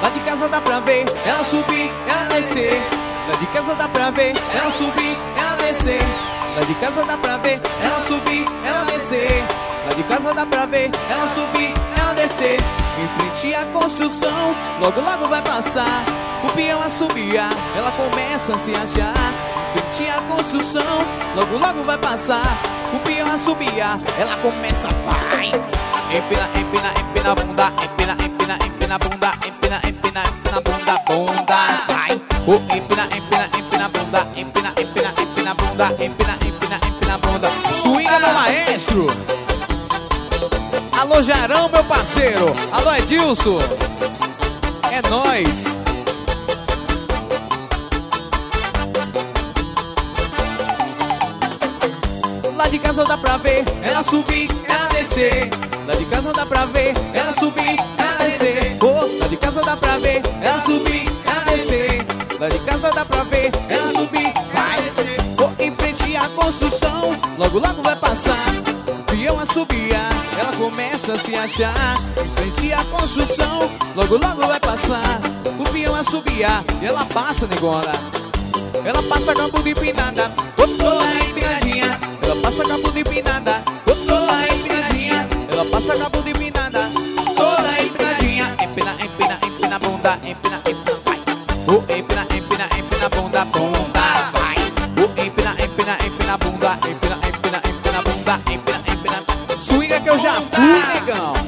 Lá de casa dá pra ver ela subir, ela descer. Lá de casa dá pra ver ela subir, ela descer. Lá de casa dá pra ver ela subir, ela descer. Lá de casa dá pra ver ela subir, ela descer. Em frente à construção, logo logo vai passar. O peão assobia, ela começa a se achar. Em frente à construção, logo logo vai passar. O peão assobia, ela começa, vai. Empina, empina, empina a bunda, empina, empina, empina a bunda, empina, empina, empina a bunda, bunda, vai. Empina, empina, empina a bunda, empina, empina, empina a bunda, empina, empina, empina a bunda. Swinga meu maestro. Alô Jarão, meu parceiro. Alô Edilson. É nóis. Lá de casa dá pra ver ela subir, ela descer. Lá de casa dá pra ver ela subir, ela descer. Lá de casa dá pra ver ela subir, ela descer. Lá de casa dá pra ver ela subir, vai descer. Em frente à construção, logo logo vai passar. O peão assobia, ela começa a se achar. Em frente à construção, logo logo vai passar. O peão assobia e ela passa, negona. Ela passa com a bunda empinada, toda empinadinha. Ela passa com a bunda empinada, toda empinadinha. Ela passa com a bunda empinada, toda empinadinha. Empina, empina, empina a bunda, empina, empina, vai. Empina, empina, empina a bunda, bunda, vai. Empina, empina, empina a bunda, empina, empina, empina a bunda, empina, empina. Swinga que eu já fui, negão.